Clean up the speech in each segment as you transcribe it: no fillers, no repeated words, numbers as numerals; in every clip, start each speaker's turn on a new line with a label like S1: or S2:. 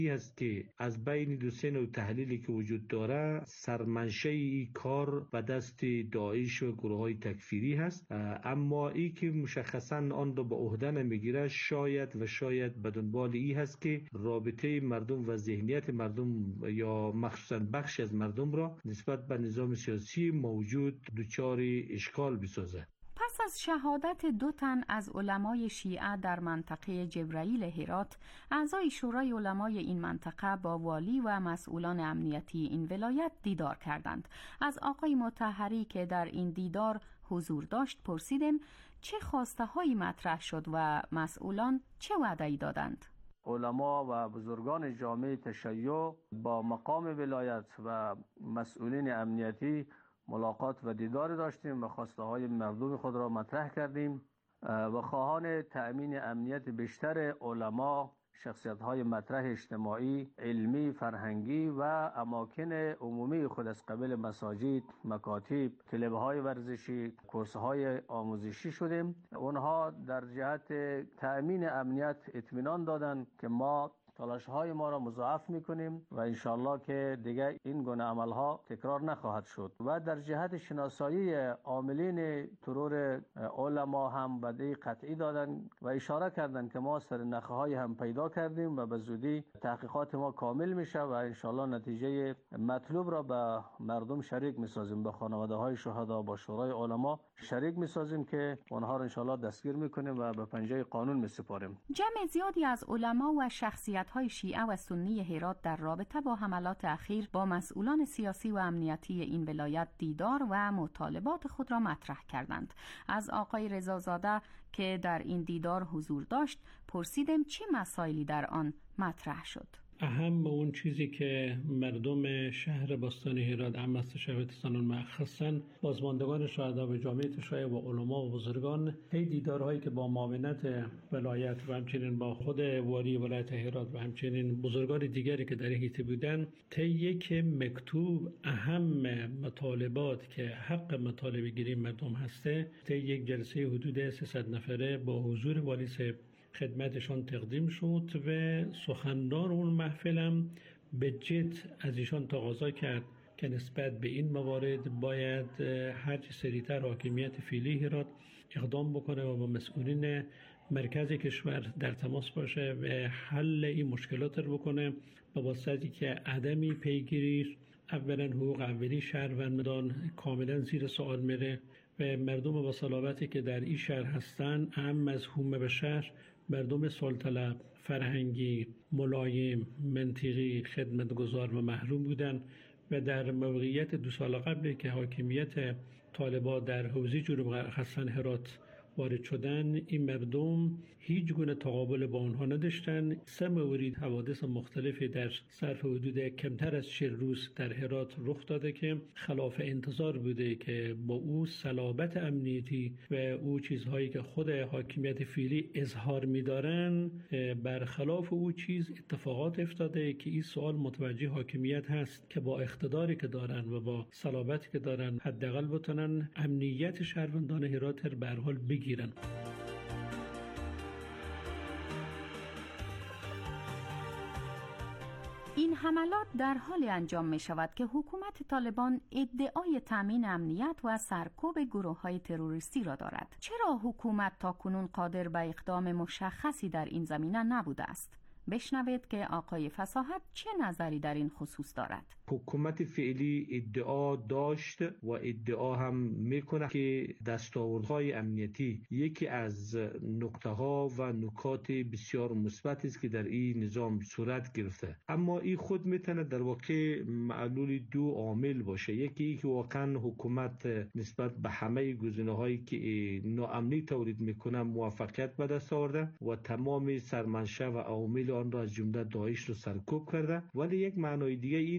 S1: است که از بین دو سه نوع تحلیلی که وجود داره سرمنشه این کار به دست داعش و گروه های تکفیری هست، اما این که مشخصا آن را به عهده نمیگیره شاید به دنبال این هست که رابطه مردم و ذهنیت مردم یا مخصوصا بخش از مردم را نسبت به نظام سیاسی موجود دچار اشکال بسازه.
S2: پس از شهادت 2 تن از علمای شیعه در منطقه جبرائیل هرات، اعضای شورای علمای این منطقه با والی و مسئولان امنیتی این ولایت دیدار کردند. از آقای مطهری که در این دیدار حضور داشت پرسیدیم چه خواسته هایی مطرح شد و مسئولان چه وعده‌ای دادند.
S3: علما و بزرگان جامعه تشیع با مقام ولایت و مسئولین امنیتی ملاقات و دیدار داشتیم و خواسته های مردم خود را مطرح کردیم و خواهان تأمین امنیت بیشتر علما، شخصیت های مطرح اجتماعی، علمی، فرهنگی و اماکن عمومی خود از قبیل مساجد، مکاتب، کلب های ورزشی، کورس های آموزشی شدیم. اونها در جهت تأمین امنیت اطمینان دادند که ما تلاش های ما را مضاعف میکنیم و انشالله که دیگه این گونه عمل ها تکرار نخواهد شد. و در جهت شناسایی عاملین ترور علما هم وعده قطعی دادن و اشاره کردن که ما سرنخه های هم پیدا کردیم و به زودی تحقیقات ما کامل میشه و انشالله نتیجه مطلوب را به مردم شریک میسازیم، به خانواده های شهدا، با شورای علما شریک میسازیم که اونها را انشالله دستگیر میکنیم و به پنجه قانون میسپاریم.
S2: جمع زیادی از علما و شخصیت‌های شیعه و سنی هرات در رابطه با حملات اخیر با مسئولان سیاسی و امنیتی این ولایت دیدار و مطالبات خود را مطرح کردند. از آقای رضازاده که در این دیدار حضور داشت پرسیدیم چه مسائلی در آن مطرح شد.
S4: اهم اون چیزی که مردم شهر باستان هرات اما شهرستان مخصوصاً بازماندگان شهدا و جامعه تشیع و علما و بزرگان طی دیدارهایی که با معاونت ولایت و همچنین با خود والی ولایت هرات و همچنین بزرگان دیگری که در حیطه بودن طی یک مکتوب اهم مطالبات که حق مطالبه گیری مردم هسته طی یک جلسه حدود 300 نفره با حضور والی صاحب خدمتشان تقدیم شد و سخنران اون محفلم به جد از ایشان تقاضا کرد که نسبت به این موارد باید هرچه سریعتر حاکمیت فعلی هرات اقدام بکنه و با مسئولین مرکز کشور در تماس باشه و حل این مشکلات رو بکنه با واسطه که عدمی پیگیری اولا حقوق اولی شهروندان کاملا زیر سوال میره و مردم با صلابتی که در این شهر هستن اهم از همه به شهر مردم سلطلب، فرهنگی، ملایم، منطقی، خدمتگزار و محروم بودن و در موقعیت 2 سال قبل که حاکمیت طالبان در حوزه جنوب خراسان هرات وارد شدن این مردم هیچ گونه تقابل با آنها نداشتن. 3 مورد حوادث مختلفی در ظرف حدود کمتر از 40 روز در هرات رخ داده که خلاف انتظار بوده که با او صلابت امنیتی و او چیزهایی که خود حاکمیت فعلی اظهار می‌دارن برخلاف او چیز اتفاقات افتاده که این سوال متوجه حاکمیت هست که با اقتداری که دارن و با صلابتی که دارن حداقل بتونن امنیت شهروندان هرات به هر حال بگیرن.
S2: این حملات در حال انجام می شود که حکومت طالبان ادعای تامین امنیت و سرکوب گروه‌های تروریستی را دارد. چرا حکومت تاکنون قادر به اقدام مشخصی در این زمینه نبوده است؟ بشنوید که آقای فصاحت چه نظری در این خصوص دارد.
S1: حکومت فعلی ادعا داشت و ادعا هم میکنه که دستاوردهای امنیتی یکی از نقطه ها و نکات بسیار مثبت است که در این نظام صورت گرفته، اما این خود میتونه در واقع معلول 2 عامل باشه. یکی که واقعا حکومت نسبت به همه گزینه‌هایی که ناامنی تولید میکنه موفقیت به دست آورده و تمام سرمنشه و عوامل آن را از جمله داعش رو سرکوب کرده، ولی یک معنای دیگه اینه که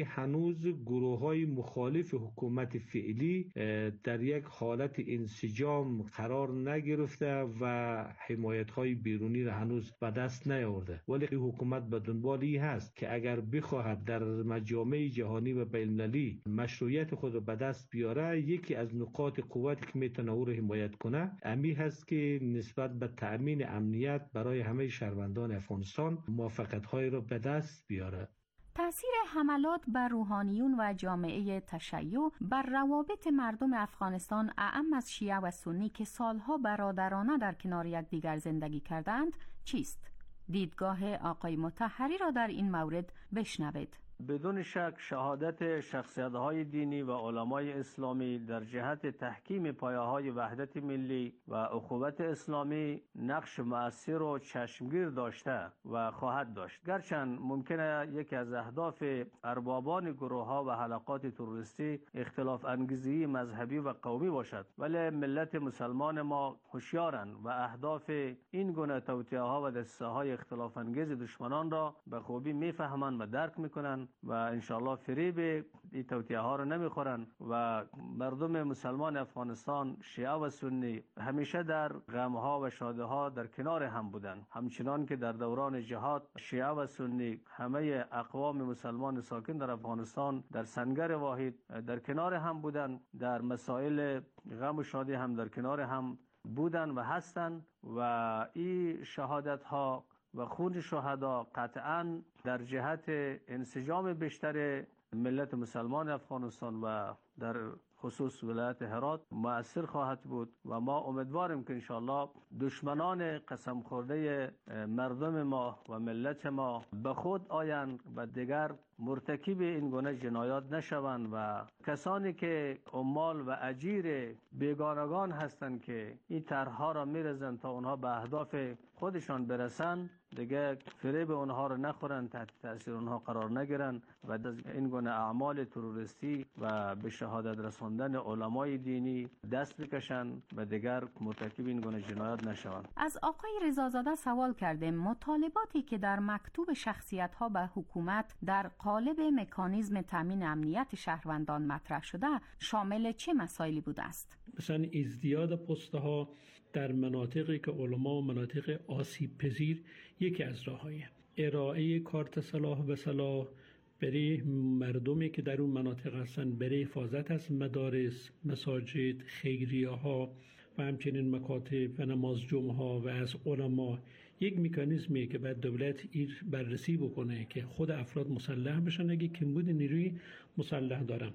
S1: هنوز گروه‌های مخالف حکومت فعلی در یک حالت انسجام قرار نگرفته و حمایت‌های بیرونی را هنوز به دست نیاورده، ولی حکومت به دنبال این هست که اگر بخواهد در مجامع جهانی و بین‌المللی مشروعیت خود را به دست بیاره، یکی از نقاط قوتی که میتونه او را حمایت کنه امی هست که نسبت به تأمین امنیت برای همه شهروندان افغانستان موافقت‌های را به دست بیاره.
S2: تأثیر حملات بر روحانیون و جامعه تشیع بر روابط مردم افغانستان اعم از شیعه و سنی که سالها برادرانه در کنار یکدیگر زندگی کردند چیست؟ دیدگاه آقای مطهری را در این مورد بشنوید.
S3: بدون شک شهادت شخصیت‌های دینی و علمای اسلامی در جهت تحکیم پایه‌های وحدت ملی و اخوت اسلامی نقش مؤثر و چشمگیر داشته و خواهد داشت. گرچند ممکنه یکی از اهداف اربابان گروه‌ها و حلقات تروریستی اختلاف انگیزی مذهبی و قومی باشد، ولی ملت مسلمان ما هوشیارند و اهداف این گونه توطئه‌ها و دسیسه‌های اختلاف انگیز دشمنان را به خوبی می‌فهمند و درک می‌کنند و انشاءالله فریب این توطئه ها رو نمیخورن و مردم مسلمان افغانستان شیعه و سنی همیشه در غم ها و شادی ها در کنار هم بودن، همچنان که در دوران جهاد شیعه و سنی همه اقوام مسلمان ساکن در افغانستان در سنگر واحد در کنار هم بودن، در مسائل غم و شادی هم در کنار هم بودن و هستن و این شهادت ها و خون شهدا قطعاً در جهت انسجام بیشتر ملت مسلمان افغانستان و در خصوص ولایت هرات مؤثر خواهد بود و ما امیدواریم که انشاءالله دشمنان قسم خورده مردم ما و ملت ما به خود آیند و دیگر مرتکب این گونه جنایات نشوند و کسانی که عمال و اجیر بیگانگان هستند که این طرح‌ها را می‌ریزند تا اونها به اهداف خودشان برسند دیگه فریب اونها رو نخورن، تحت تاثیر اونها قرار نگیرن و از این گونه اعمال تروریستی و به شهادت رساندن علمای دینی دست بکشن و دیگر مرتکب این گونه جنایات نشوند.
S2: از آقای رضازاده سوال کردیم مطالباتی که در مکتوب شخصیت‌ها به حکومت در قالب مکانیزم تامین امنیت شهروندان مطرح شده شامل چه مسائلی بوده است؟
S4: مثلا ازدیاد پست‌ها در مناطقی که علما و مناطق آسیب پذیر یکی از راه‌های ارائه کارت سلاح و سلاح برای مردمی که در اون مناطق هستن برای حفاظت از مدارس، مساجد، خیریه‌ها و همچنین مکاتب و نماز جمعه و از علما یک مکانیزمی که باید دولت این بررسی بکنه که خود افراد مسلح بشن اگه کمبود نیروی مسلح دارن.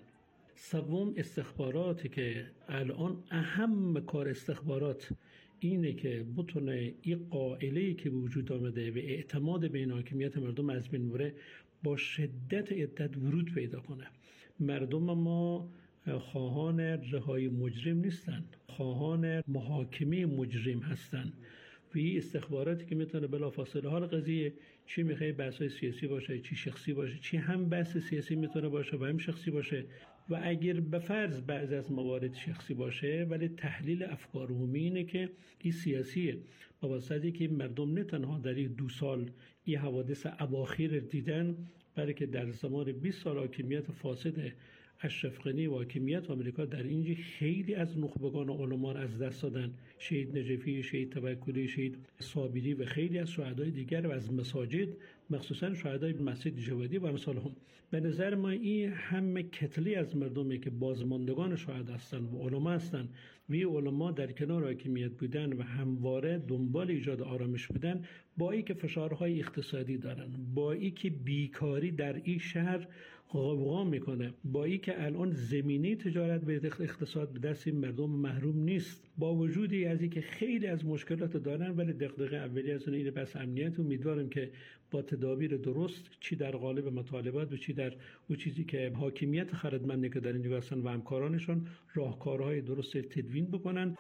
S4: سوم استخباراتی که الان اهم کار استخبارات اینه که بتونه این قائله‌ای که به وجود آمده و اعتماد به حاکمیت مردم از بین بره با شدت عدت ورود پیدا کنه. مردم ما خواهان رهایی مجرم نیستن، خواهان محاکمه مجرم هستن و این استخباراتی که میتونه بلافاصله حال قضیه چی میخوای بحث‌های سیاسی باشه، چی شخصی باشه، چی هم بحث سیاسی میتونه باشه و هم شخصی باشه و اگر به فرض بعضی از موارد شخصی باشه ولی تحلیل افکار عمومی اینه که این سیاسیه با واسطه که مردم نه تنها در این 2 سال این حوادث اواخر دیدن بلکه در زمان 20 سال حاکمیت فاسد اشرف غنی و حاکمیت آمریکا در اینجا خیلی از نخبگان و علما را از دست دادن، شهید نجفی، شهید توکلی، شهید صابری و خیلی از شهدای دیگر و از مساجد مخصوصا شهدای مسجد جوادی و امثال هم. به نظر ما این همه کتلی از مردمی که بازماندگان شهدا هستند و علما هستند و این علما در کنار حاکمیت بودن و همواره دنبال ایجاد آرامش بودن با این که فشارهای اقتصادی دارن، با این که بیکاری در این شهر غوغا میکنه، با این که الان زمینه تجارت به اقتصاد به دست این مردم محروم نیست، با وجودی از این که خیلی از مشکلات دارن ولی دغدغه اولی از اون اینه بس امنیت. امیدوارم که با تدابیر درست چی در قالب مطالبات و چی در اون چیزی که حاکمیت خردمندی که در اینجا هستن و همکارانشون راهکارهای درست تدوین بکنن.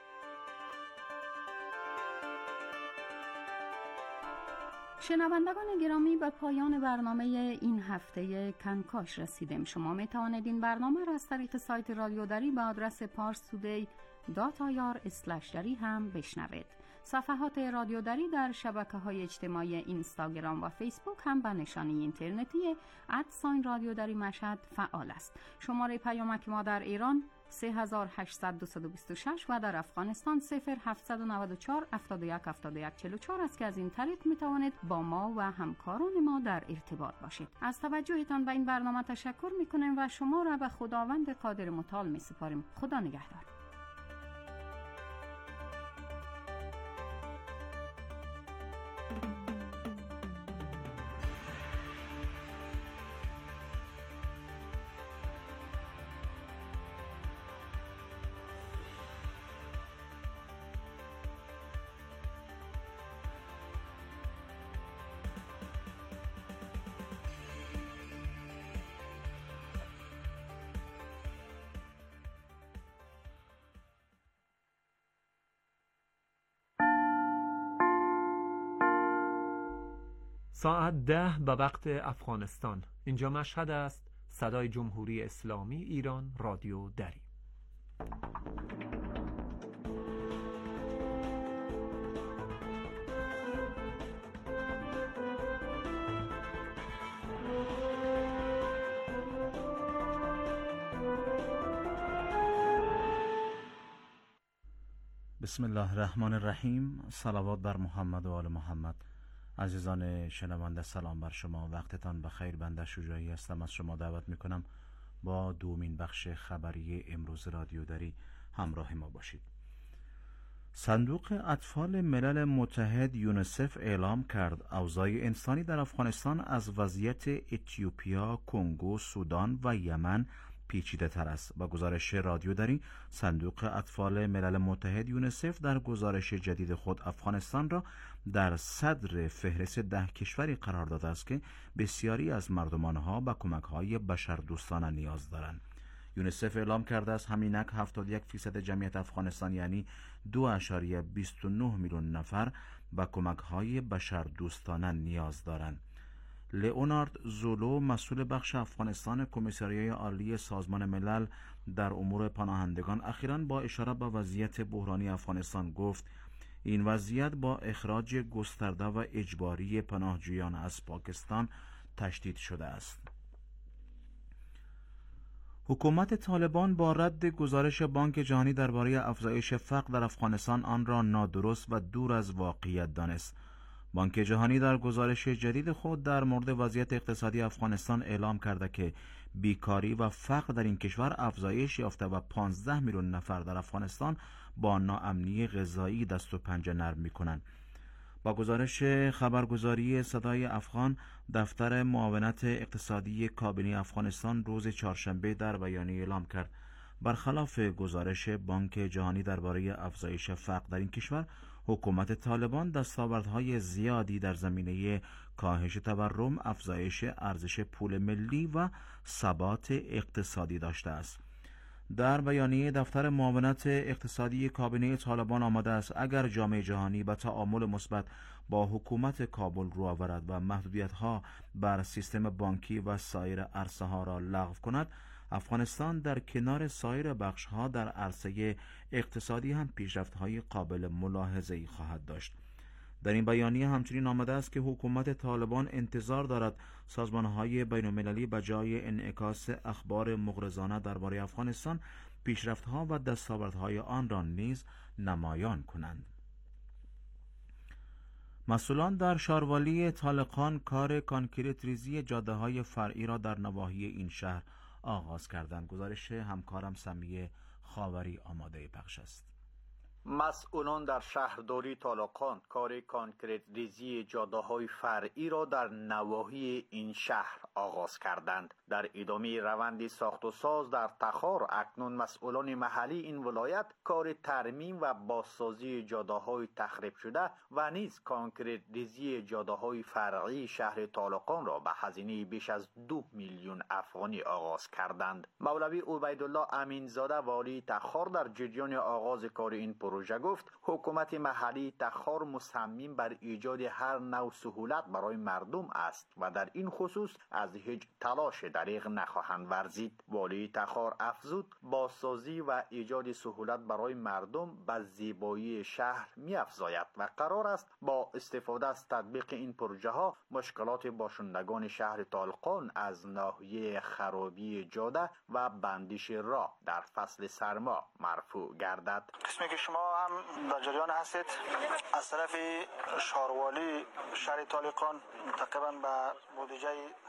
S2: شنوندگان گرامی به پایان برنامه این هفته کنکاش رسیدیم. شما می توانید این برنامه را از طریق سایت رادیو دری به آدرس parstoday.ir/dari هم بشنوید. صفحات رادیودری در شبکه‌های اجتماعی اینستاگرام و فیسبوک هم به نشانی اینترنتی @رادیودری مشهد فعال است. شماره پیامک ما در ایران 3826 و در افغانستان 0794 71 71 44 است که از این طریق می توانید با ما و همکاران ما در ارتباط باشید. از توجهتان به این برنامه تشکر می کنیم و شما را به خداوند قادر متعال می سپاریم. خدا نگهدار.
S5: ساعت 10 به وقت افغانستان. اینجا مشهد است. صدای جمهوری اسلامی ایران رادیو دری.
S6: بسم الله الرحمن الرحیم. صلوات بر محمد و آل محمد. عزیزان شنونده سلام بر شما، وقتتان بخیر. بنده شجاعی هستم. از شما دعوت میکنم با دومین بخش خبری امروز رادیو دری همراه ما باشید. صندوق اطفال ملل متحد یونیسف اعلام کرد اوضاع انسانی در افغانستان از وضعیت اتیوپیا، کنگو، سودان و یمن پیچیده تر است. با گزارش رادیو دری، صندوق اطفال ملل متحد یونیسف در گزارش جدید خود افغانستان را در صدر فهرست 10 کشوری قرار داده است که بسیاری از مردمان آنها به کمک‌های بشردوستانه نیاز دارند. یونیسف اعلام کرده است همینک 71% جمعیت افغانستان یعنی 2.29 میلیون نفر به کمک‌های بشردوستانه نیاز دارند. لئونارد زولو، مسئول بخش افغانستان کمیساریای عالی سازمان ملل در امور پناهندگان، اخیراً با اشاره به وضعیت بحرانی افغانستان گفت این وضعیت با اخراج گسترده و اجباری پناهجویان از پاکستان تشدید شده است. حکومت طالبان با رد گزارش بانک جهانی درباره افزایش فقر در افغانستان آن را نادرست و دور از واقعیت دانست. بانک جهانی در گزارش جدید خود در مورد وضعیت اقتصادی افغانستان اعلام کرده که بیکاری و فقر در این کشور افزایش یافته و 15 میلیون نفر در افغانستان با ناامنی غذایی دست و پنجه نرم می‌کنند. با گزارش خبرگزاری صدای افغان، دفتر معاونت اقتصادی کابینه افغانستان روز چهارشنبه در بیانیه اعلام کرد برخلاف گزارش بانک جهانی درباره افزایش فقر در این کشور، حکومت طالبان دستاوردهای زیادی در زمینه کاهش تورم، افزایش ارزش پول ملی و ثبات اقتصادی داشته است. در بیانیه دفتر معاونت اقتصادی کابینه طالبان آمده است اگر جامعه جهانی به تعامل مثبت با حکومت کابل رو آورد و محدودیت‌ها بر سیستم بانکی و سایر عرصه‌ها را لغو کند، افغانستان در کنار سایر بخش‌ها در عرصه اقتصادی هم پیشرفت‌های قابل ملاحظه‌ای خواهد داشت. در این بیانیه همچنین آمده است که حکومت طالبان انتظار دارد سازمان‌های بین‌المللی به جای انعکاس اخبار مغرضانه درباره افغانستان، پیشرفت‌ها و دستاوردهای آن را نیز نمایان کنند. مسئولان در شاروالی طالقان کار کانکریت ریزی جاده‌های فرعی را در نواحی این شهر آغاز کردند. گزارش همکارم سمیه خاوری آماده پخش است.
S7: مسئولان در شهرداری طالقان کار کانکریت ریزی جاده‌های فرعی را در نواحی این شهر آغاز کردند. در ادامه روند ساخت و ساز در تخار، اکنون مسئولان محلی این ولایت کار ترمیم و بازسازی جاده‌های تخریب شده و نیز کانکریت ریزی جاده‌های فرعی شهر طالقان را به هزینه بیش از 2 میلیون افغانی آغاز کردند. مولوی عبیدالله امینزاده والی تخار در جریان آغاز کار این پروژه گفت حکومت محلی تخار مصمم بر ایجاد هر نوع سهولت برای مردم است و در این خصوص از هیچ تلاش دریغ نخواهند ورزید. والی تخار افزود بازسازی و ایجاد سهولت برای مردم به زیبایی شهر می‌افزاید و قرار است با استفاده از تطبیق این پروژه ها مشکلات باشندگان شهر طالقان از ناحیه خرابی جاده و بندش راه در فصل سرما مرفوع گردد.
S8: قسمی که شما هم در جریان هستید، از طرف شهروالی شهر طالقان تقریبا به بودجه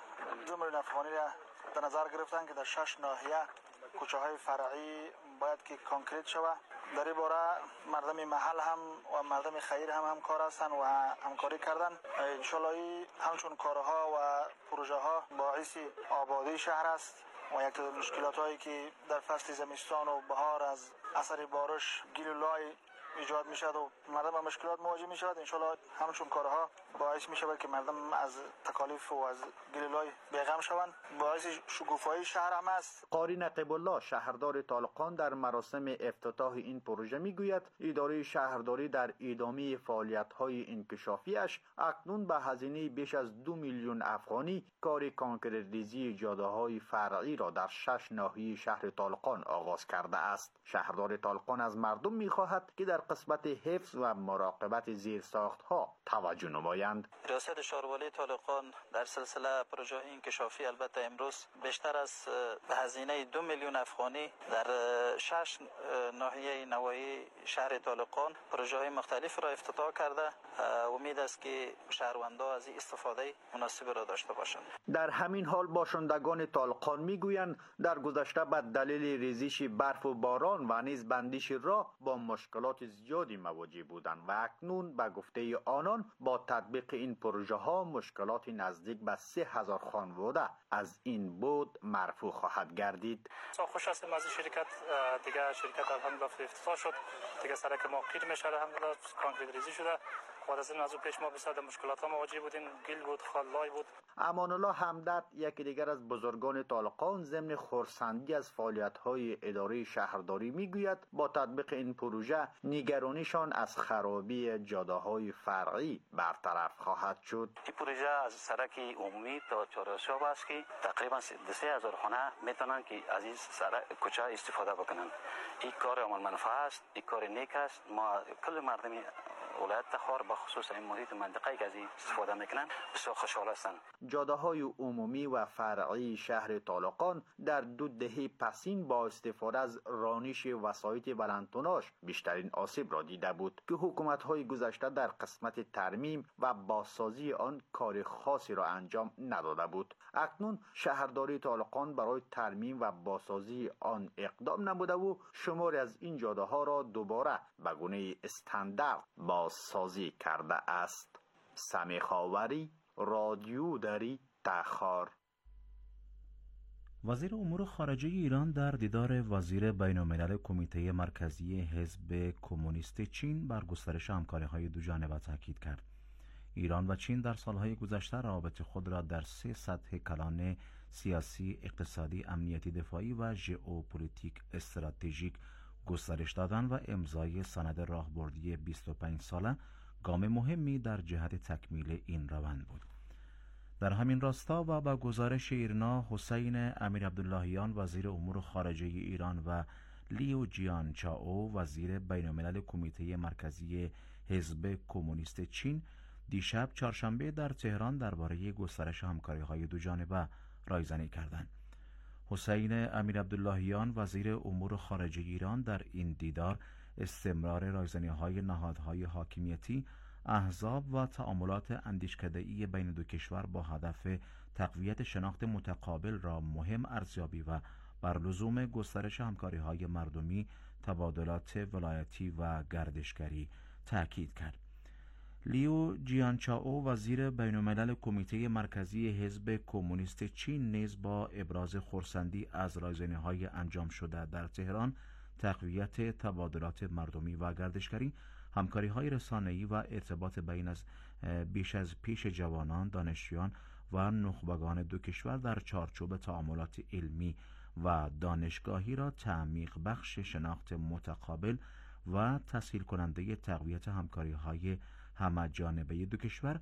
S8: 2 میلیون افغانی را در نظر گرفتن که در 6 ناحیه کوچه های فرعی باید که کانکریت شود. در این باره مردم محل هم و مردم خیر هم همکار هستند و همکاری کردن. انشالله همچون کارها و پروژه ها باعث آبادی شهر است و یک مشکلات هایی که در فصل زمستان و بهار از اثر بارش گل و لای ایجاد می شود و مردم با مشکلات مواجه می شود. انشالله همچون کارها باعث می شود که مردم از تکالیف و از گل و لای بیغم شوند. باعث شکوفایی شهر هم است.
S7: قاری نقیب الله شهردار طالقان در مراسم افتتاح این پروژه می گوید اداره شهرداری در ادامه فعالیت های انکشافیش اکنون به هزینه بیش از 2 میلیون افغانی کار کانکریت ریزی جاده های فرعی را در 6 ناحیه شهر طالقان آغاز کرده است. شهردار طالقان از مردم می خواهد که در قسمت حفظ و مراقبت زیرساخت ها توجه نمایند.
S9: ریاست شهروالی طالقان در سلسله پروژه انکشافی البته امروز بیشتر از به هزینه 2 میلیون افغانی در 6 ناحیه نواحی شهر طالقان پروژه های مختلف را افتتاح کرده. امید است که شهروندان از این استفاده مناسب را داشته باشند.
S7: در همین حال باشندگان طالقان میگویند در گذشته به دلیل ریزش برف و باران و نیز بندش راه با مشکلات زیادی مواجه بودند و اکنون به گفته آنان با تطبیق این پروژه ها مشکلات نزدیک به 3000 خانواده از این بود مرفوع خواهد گردید.
S10: خوش هستیم از شرکت دیگه. شرکت الحمدلله افتتاح شد دیگه. سرک ما قیر میشه الحمدلله، کانکریت ریزی شده. بعد از این از پیش ما بسیار مشکلات ها مواجه بودیم، گل بود، خلای بود.
S7: امان الله همدرد یکی دیگر از بزرگان طالقان ضمن خرسندی از فعالیت های اداره شهرداری میگوید با تطبیق این پروژه نگرانیشان از خرابی جاده های فرعی برطرف خواهد شد.
S11: این پروژه از سرک عمومی تا چهارراه است که تقریبا 3000 خانه میتونن که از این سرک کوچه استفاده بکنن. این کار عمل منفعه است، این کار نیک است. ما کل مردم ولایت تخار به خصوص این محیط منطقه‌ای که از این استفاده میکنن بسیار خوشحال هستند.
S7: جاده‌های عمومی و فرعی شهر طالقان در 2 دهه پسین با استفاده از رانش وسایط بلندتوناژ بیشترین آسیب را دیده بود که حکومت‌های گذشته در قسمت ترمیم و بازسازی آن کار خاصی را انجام نداده بود. اکنون شهرداری طالقان برای ترمیم و بازسازی آن اقدام نموده و شماری از این جاده‌ها را دوباره به گونه استاندارد بازسازی کرده است. سمی خاوری، رادیو دری، تخار.
S6: وزیر امور خارجه ایران در دیدار وزیر بین‌الملل کمیته مرکزی حزب کمونیست چین بر گسترش همکاری‌های دوجانبه تاکید کرد. ایران و چین در سالهای گذشته روابط خود را در 3 سطح کلان سیاسی، اقتصادی، امنیتی، دفاعی و ژئوپلیتیک استراتژیک گسترش دادن و امضای سند راهبردی 25 ساله گام مهمی در جهت تکمیل این روند بود. در همین راستا و با گزارش ایرنا، حسین امیر عبداللهیان وزیر امور خارجه ایران و لیو جیان چائو وزیر بین‌الملل کمیته مرکزی حزب کمونیست چین دیشب چهارشنبه در تهران درباره گسترش همکاری‌های دوجانبه رایزنی کردند. حسین امیر عبداللهیان وزیر امور خارجه ایران در این دیدار استمرار رایزنی‌های نهادهای حاکمیتی، احزاب و تعاملات اندیشکده‌ای بین دو کشور با هدف تقویت شناخت متقابل را مهم ارزیابی و بر لزوم گسترش همکاری‌های مردمی، تبادلات ولایتی و گردشگری تأکید کرد. لیو جیانچائو وزیر بین‌الملل کمیته مرکزی حزب کمونیست چین نیز با ابراز خرسندی از رایزنی‌های انجام شده در تهران، تقویت تبادلات مردمی و گردشگری، همکاری‌های رسانه‌ای و ارتباط بیش از پیش جوانان، دانشجویان و نخبگان دو کشور در چارچوب تعاملات علمی و دانشگاهی را تعمیق بخش شناخت متقابل و تسهیل کننده تقویت همکاری‌های همه جانبه دو کشور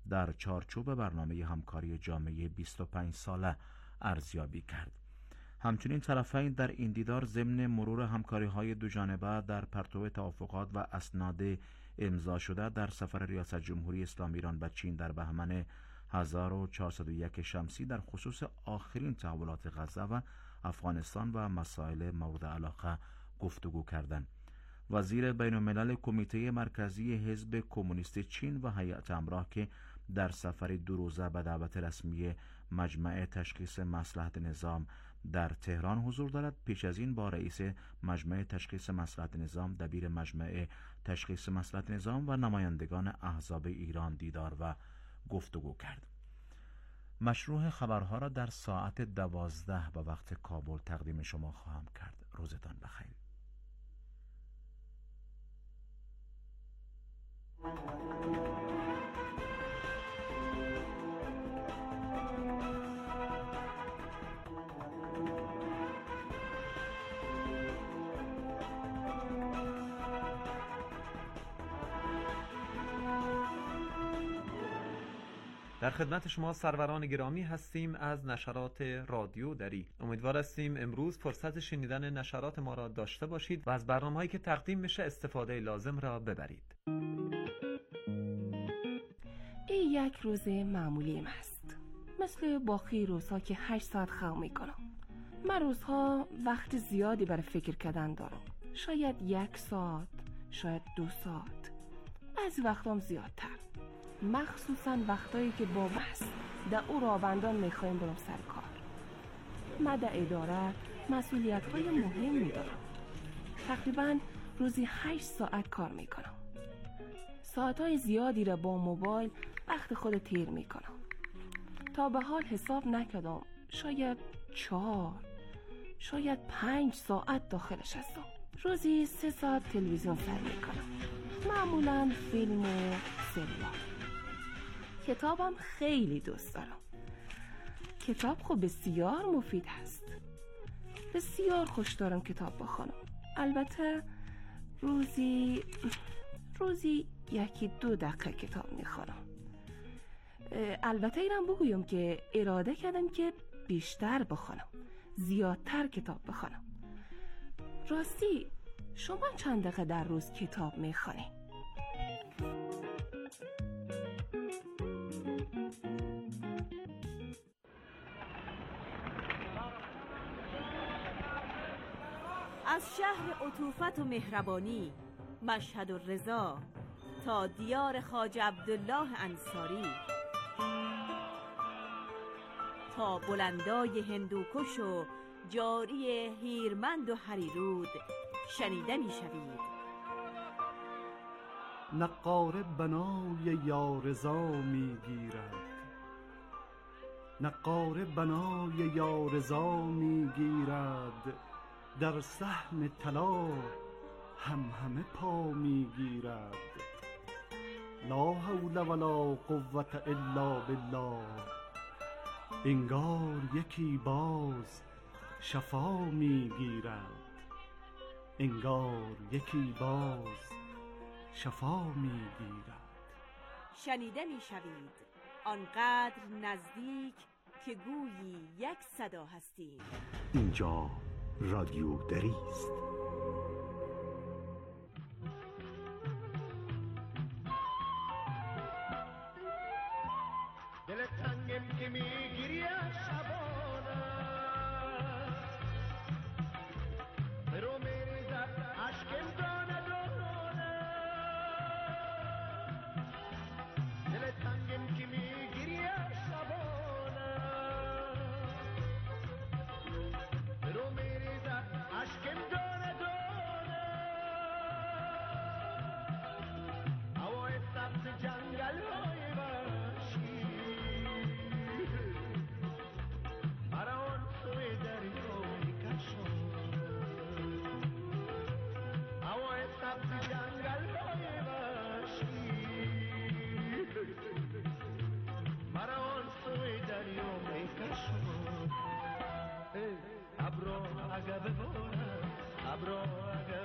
S6: در چارچوب برنامه همکاری جامعه 25 ساله ارزیابی کرد. همچنین طرفین در این دیدار ضمن مرور همکاری‌های دوجانبه در پرتو توافقات و اسناد امضا شده در سفر ریاست جمهوری اسلامی ایران به چین در بهمن 1401 شمسی در خصوص آخرین تحولات غزه و افغانستان و مسائل مورد علاقه گفتگو کردند. وزیر بین الملل کمیته مرکزی حزب کمونیست چین و هیئت همراه که در سفر 2 روزه به دعوت رسمی مجمع تشخیص مصلحت نظام در تهران حضور دارد، پیش از این با رئیس مجمع تشخیص مصلحت نظام، دبیر مجمع تشخیص مصلحت نظام و نمایندگان احزاب ایران دیدار و گفتگو کرد. مشروع خبرها را در ساعت 12 به وقت کابل تقدیم شما خواهم کرد. روزتان بخیر.
S5: در خدمت شما سروران گرامی هستیم از نشرات رادیو دری. امیدوار هستیم امروز فرصت شنیدن نشرات ما را داشته باشید و از برنامه‌هایی که تقدیم میشه استفاده لازم را ببرید.
S12: این یک روز معمولی است، مثل باقی روزها که 8 ساعت خواب میکنم. من روزها وقت زیادی برای فکر کردن دارم، شاید 1 ساعت، شاید 2 ساعت، بعضی وقتام زیادتر، مخصوصا وقتایی که با بحث در او راوندان میخوایم برم سر کار. من در اداره مسئولیت‌های مهمی دارم. تقریبا روزی 8 ساعت کار میکنم. ساعتهای زیادی را با موبایل وقت خود تیر میکنم. تا به حال حساب نکردم، شاید 4 شاید 5 ساعت داخلش هستم. روزی 3 ساعت تلویزیون سر میکنم، معمولا فیلم و سریال. کتابم خیلی دوست دارم. کتاب خب بسیار مفید هست. بسیار خوش دارم کتاب بخونم. البته روزی 1-2 دقیقه کتاب میخونم. البته اینم بگویم که اراده کردم که بیشتر بخونم، زیادتر کتاب بخونم. راستی شما چند دقیقه در روز کتاب میخونی؟
S13: از شهر عطوفت و مهربانی مشهد و رضا تا دیار خواجه عبدالله انصاری، تا بلندای هندوکش و جاری هیرمند و هریرود شنیده می شوید.
S14: نقاره بنای یارضا می گیرد، نقاره بنای یارضا می گیرد، در صحن طلا همه پا می گیرد. لا حول ولا قوة الا بالله، انگار یکی باز شفا می گیرد، انگار یکی باز شفا می گیرد.
S13: شنیده می شوید آنقدر نزدیک که گویی یک صدا هستید.
S15: اینجا رادیو دری است.
S16: دل تنگم که میگیری از شبانه، برو میریزد عشقم دانه دانه. دل تنگم که میگیری از شبانه، برو میریزد عشقم دانه دانه. هوای سبز جنگل های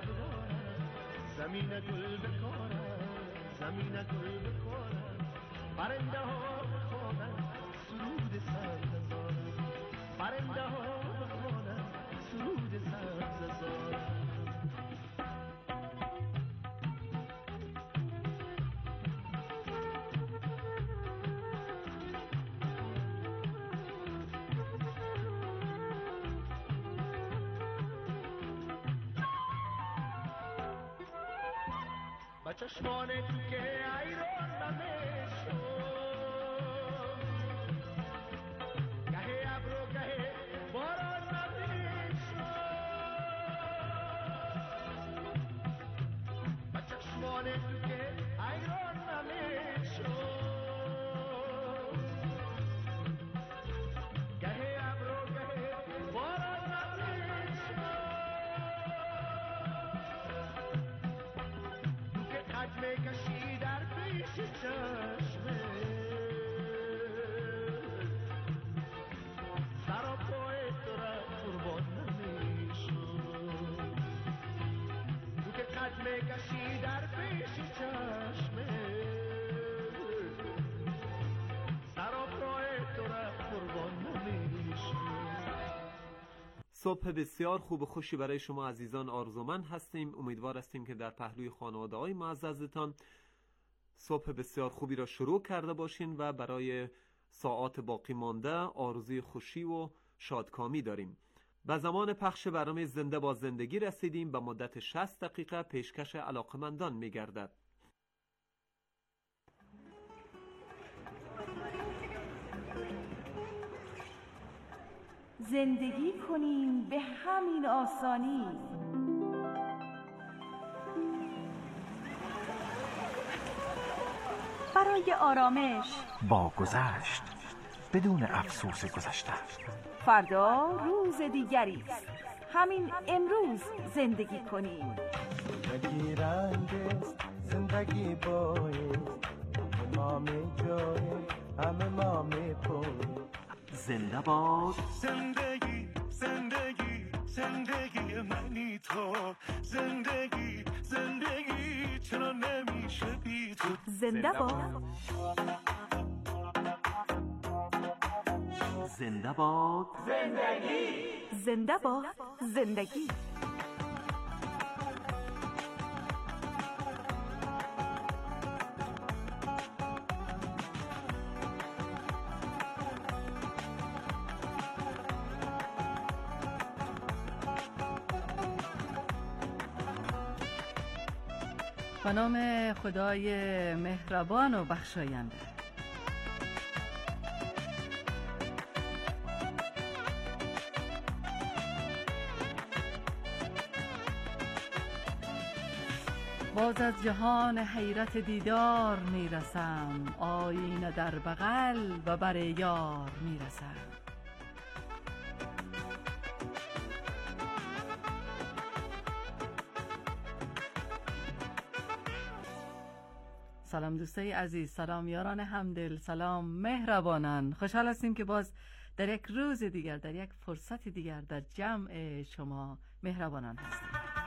S16: زمین گل بکاره، زمین گل بکاره، پرنده ها بخوانن سرود سرززارم، پرنده ها بخوانن سرود سرززارم. با چشمان تو که ایران نمیشون، گهه ابرو گهه باران نمیشون، با چشمان تو که ایران نمیشون، گهه ابرو گهه باران نمیشون. قدمه کشی در پیش چشمه، سر و پای تو را قربان نمیشون. تو که قدمه کشی در پیش چشمه، سر و پای تو را قربان نمیشون.
S5: صبح بسیار خوب و خوشی برای شما عزیزان آرزومند هستیم. امیدوار هستیم که در پهلوی خانواده‌های معززتان صبح بسیار خوبی را شروع کرده باشین و برای ساعات باقی مانده آرزوی خوشی و شادکامی داریم. به زمان پخش برنامه زنده با زندگی رسیدیم. به مدت 60 دقیقه پیشکش علاقمندان می‌گردد.
S13: زندگی کنیم به همین آسانی، برای آرامش
S15: با گذشت بدون افسوس گذشته.
S13: فردا روز دیگری است، همین امروز زندگی کنیم.
S16: زندگی رنگ است، زندگی بایست، ما می جای همه ما می پویم.
S15: زنده باد
S16: زندگی، زندگی، زندگی منی تو. زندگی، زندگی چرا نمیشه بی تو.
S13: زنده باد،
S15: زنده باد
S13: زندگی، زنده باد زندگی.
S2: به نام خدای مهربان و بخشاینده. باز از جهان حیرت دیدار میرسم، آینه در بغل و بر یار میرسم. سلام دوستای عزیز، سلام یاران همدل، سلام مهربانان. خوشحال هستیم که باز در یک روز دیگر، در یک فرصت دیگر در جمع شما مهربانان هستیم.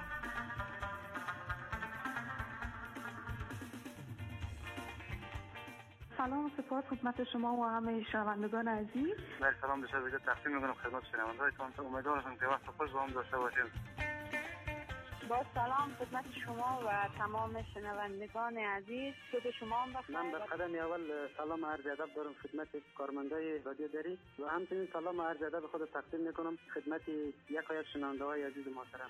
S17: سلام و سپاس خدمت شما و همه شنوندگان عزیز.
S18: سلام به شما تقدیم می‌کنم خدمت شنوندگانتون. امیدوارم که وقت خوش با هم داشته باشیم.
S17: با سلام خدمت شما و تمام شنوندگان عزیز. صبح شما هم بخیر.
S18: من در قدم اول سلام و عرض ادب دارم خدمت کارمندای رادیو دری و همچنین سلام و عرض ادب خود تقدیم می‌کنم خدمت یکایک شنونده‌های عزیز محترم.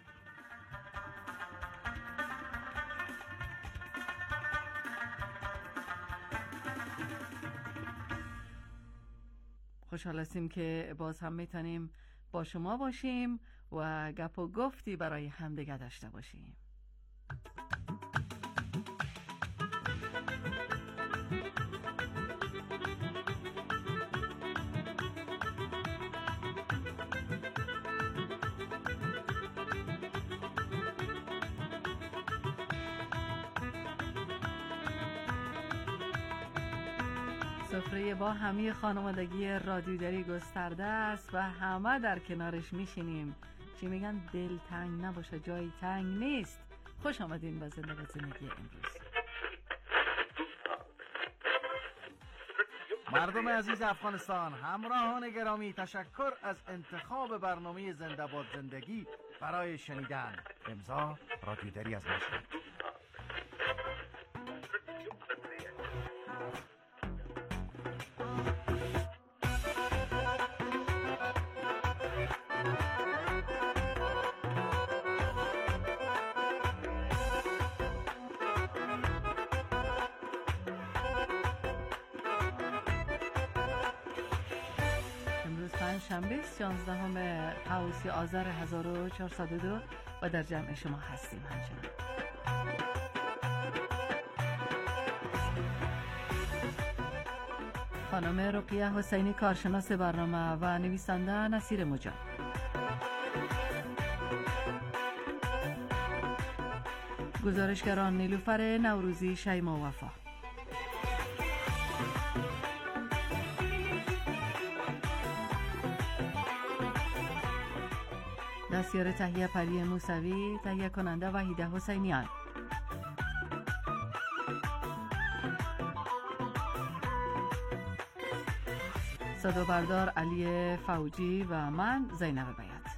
S2: خوشحال هستیم که باز هم میتونیم با شما باشیم و گپ و گفتی برای همدیگه داشته باشیم. سفره با همه خانوادگی رادیو دری گسترده است و همه در کنارش میشینیم. چی میگن؟ دل تنگ نباشه جای تنگ نیست. خوش آمدین به زنده و زندگی امروز.
S6: مردم عزیز افغانستان، همراهان گرامی، تشکر از انتخاب برنامه زنده باد زندگی برای شنیدن. امضا رادیو دری از مشهد.
S2: شنبه 16 اوت آذر 1402 و در جمع شما هستیم همچنان. خانم رقیه حسینی کارشناس برنامه و نویسنده نصیر مجاب. گزارشگران نیلوفر نوروزی، شیما وفا. دستیار تهیه پری موسوی، تهیه کننده وحیده حسینیان. صدا بردار علی فوجی و من زینب بیات.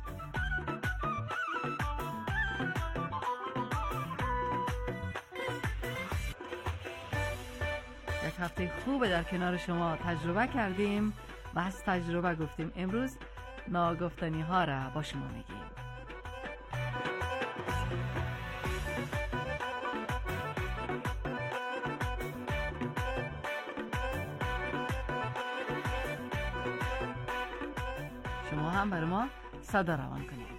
S2: یک هفته خوب در کنار شما تجربه کردیم و از تجربه گفتیم. امروز ناگفتنی ها را با شما میگیم. شما هم برای ما صدا روان کنید.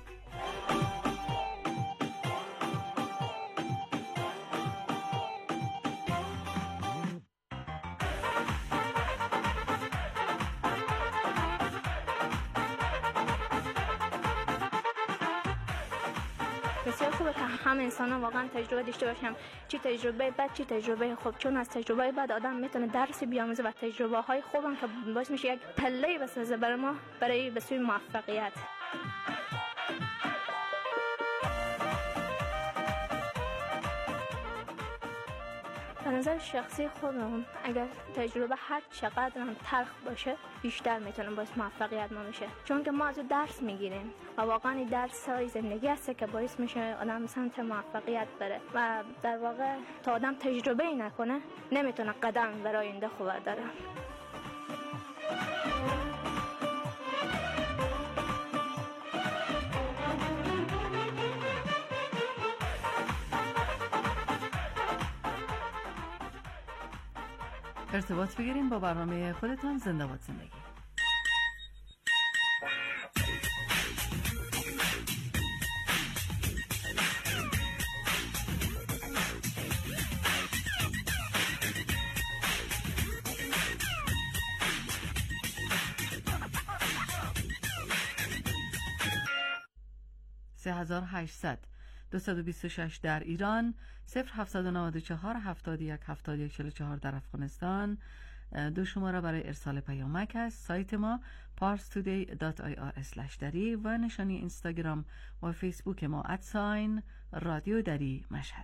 S19: بسیار خوبه که هم انسان ها واقعا تجربه داشته باشم، چی تجربه بد چی تجربه خوب، چون از تجربه بد آدم میتونه درسی بیاموزه و تجربه های خوبم که باعث میشه یک پله بسازه برای ما برای به سوی موفقیت. به نظر شخصی خودم اگر تجربه هر چقدر هم تلخ باشه بیشتر میتونه باعث موفقیت ما میشه، چون که ما از درس میگیریم و واقعا این درس های زندگی هست که باعث میشه آدم سمت موفقیت بره و در واقع تا آدم تجربه ای نکنه نمیتونه قدم برای آینده خوب برداره.
S2: ارتباط بگیریم با برنامه خودتان زنده باد زندگی. (3800) 226 در ایران، 0794 71 71 44 در افغانستان. دو شماره برای ارسال پیامک است. سایت ما parstoday.ir/dari و نشانی اینستاگرام و فیسبوک ما @رادیو دری مشهد.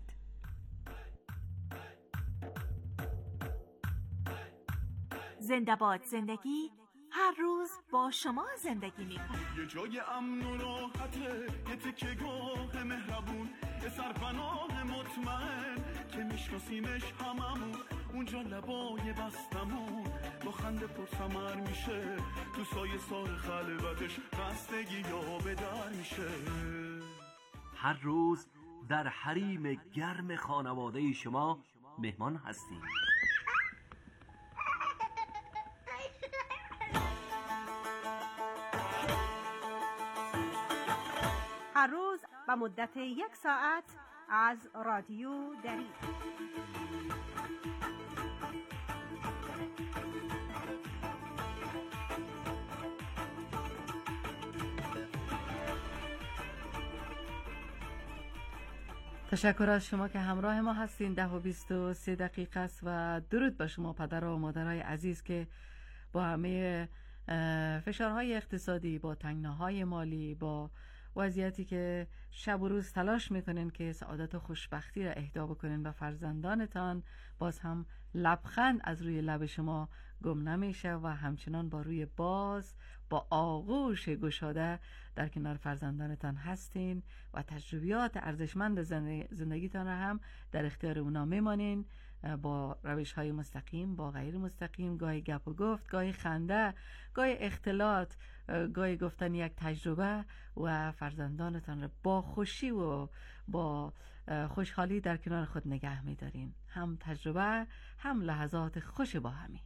S13: زنده باد زندگی هر روز با شما زندگی میکنه.
S16: یه جای امن و راحته، یه تکه گاه مهربون، یه سرپناه مطمئن که میشناسیمش هممون، اونجا لبای بستمون با خنده پرثمر میشه، تو سایه سار خلوتش خستگی یا به در میشه.
S15: هر روز در حریم گرم خانواده شما مهمان هستیم.
S13: هر روز و مدت 1 ساعت از رادیو دری.
S2: تشکر از شما که همراه ما هستین. 10:23 دقیقه است و درود به شما پدر و مادرای عزیز که با همه فشارهای اقتصادی، با تنگناهای مالی، با وضعیتی که شب و روز تلاش میکنین که سعادت و خوشبختی را اهدا بکنین به فرزندانتان، باز هم لبخند از روی لب شما
S20: گم نمیشه و همچنان با روی باز با آغوش گشاده در کنار فرزندانتان هستین و تجربیات ارزشمند زندگیتان را هم در اختیار اونا میمانین، با روش های مستقیم، با غیر مستقیم، گاهی گپ و گفت، گاهی خنده، گاهی اختلاط، گاهی گفتن یک تجربه، و فرزندانتان را با خوشی و با خوشحالی در کنار خود نگه می‌دارین، هم تجربه هم لحظات خوش با همی.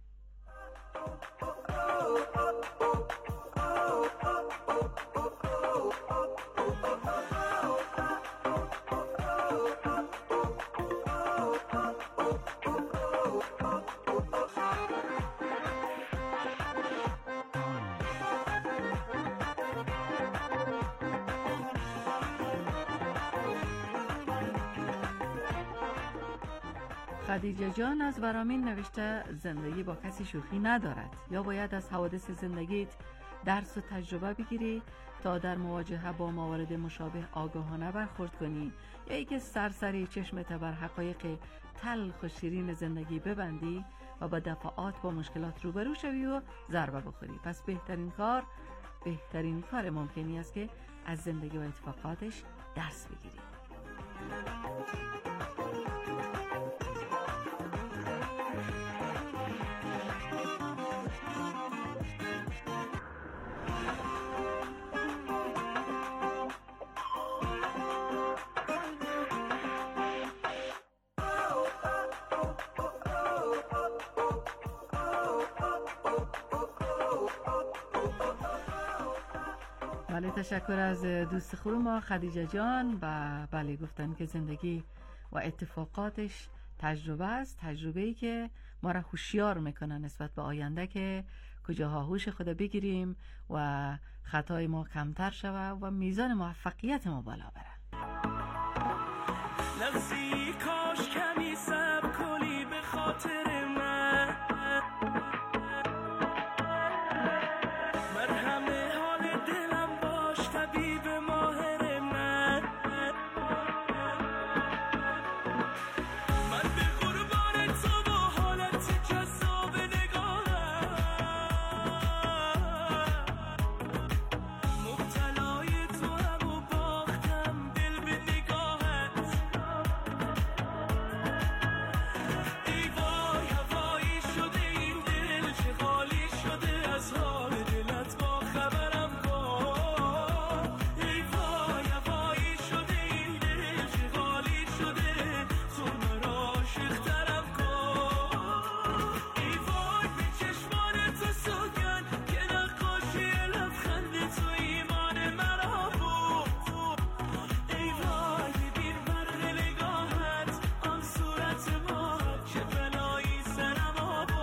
S20: خدیجه جان از ورامین نوشته زندگی با کسی شوخی ندارد، یا باید از حوادث زندگیت درس و تجربه بگیری تا در مواجهه با موارد مشابه آگاهانه برخورد کنی، یا ای که سرسری چشمت بر حقایق تلخ و شیرین زندگی ببندی و با دفعات با مشکلات روبرو شوی و ضربه بخوری. پس بهترین کار ممکنی است که از زندگی و اتفاقاتش درس بگیری. بله، تشکر از دوست خوب ما خدیجه جان. و بله، گفتن که زندگی و اتفاقاتش تجربه است، تجربه‌ای که ما را هوشیار میکنه نسبت به آینده که کجاها هوش خود بگیریم و خطای ما کمتر شود و میزان موفقیت ما بالا بره.
S16: لحظی کاش کمی صبر کنی به خاطر من مرهم حال دلم باش طبیب ماهر من به قربان تو با حالت جذاب نگاهم مبتلای تو هم و باختم دل به نگاهت. ای وای هوایی شده این دل چه خالی شده از حال دلت با خبرم کن. ای وای هوایی شده این دل چه خالی شده تو مرا عاشق‌ترم کن. ای وای به چشمان تو سوگن که نقاشی لبخند تو ایمان مرا بود. ای وای ببین برق نگاهت آن صورت ما چه بلایی سرم آباد.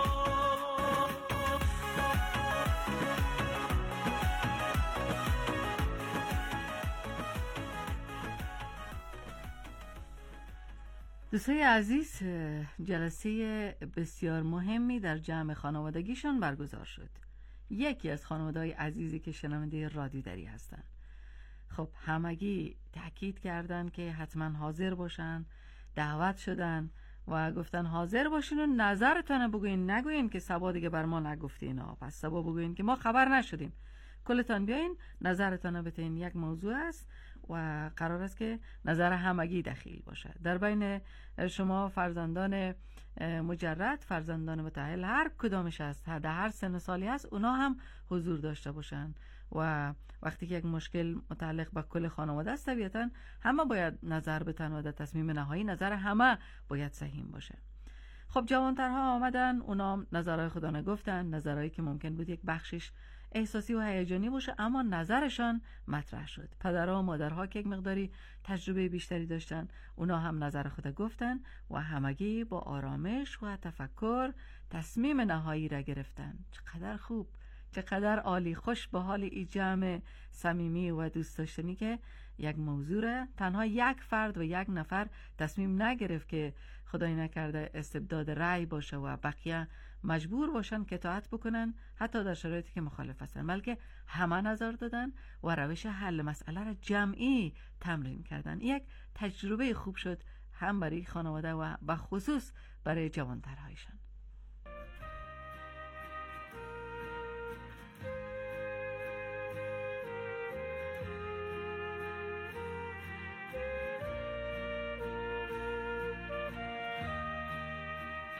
S20: دوستای عزیز، جلسه بسیار مهمی در جمع خانوادگیشان برگزار شد. یکی از خانواده‌های عزیزی که شنونده رادیو دری هستن، خب همگی تاکید کردن که حتما حاضر باشن، دعوت شدن و گفتن حاضر باشین و نظرتون بگوین، نگوین که سبا دیگه بر ما نگفتین، پس سبا بگوین که ما خبر نشدیم، کلتان بیاین نظرتون بتین. یک موضوع است و قرار است که نظر همگی دخیل باشه. در بین شما فرزندان مجرد، فرزندان متأهل، هر کدامش هست، در هر سن و سالی هست، اونا هم حضور داشته باشن و وقتی که یک مشکل متعلق به کل خانواده است، طبیعتا همه باید نظر بدن و در تصمیم نهایی نظر همه باید سهیم باشه. خب جوانترها آمدن، اونا نظرهای خودانه گفتن، نظرهایی که ممکن بود یک بخشش احساسی و هیجانی باشه، اما نظرشان مطرح شد. پدرها و مادرها که یک مقداری تجربه بیشتری داشتن، اونا هم نظر خود گفتن و همگی با آرامش و تفکر تصمیم نهایی را گرفتن. چقدر خوب، چقدر عالی، خوش به حال این جمع صمیمی و دوست داشتنی که یک موضوع تنها یک فرد و یک نفر تصمیم نگرفت که خدای نکرده استبداد رأی باشه و بقیه مجبور باشن که اطاعت بکنن حتی در شرایطی که مخالف هستن، بلکه همه نظر دادن و روش حل مسئله را جمعی تمرین کردن. یک تجربه خوب شد هم برای خانواده و بخصوص برای جوانترهایشان.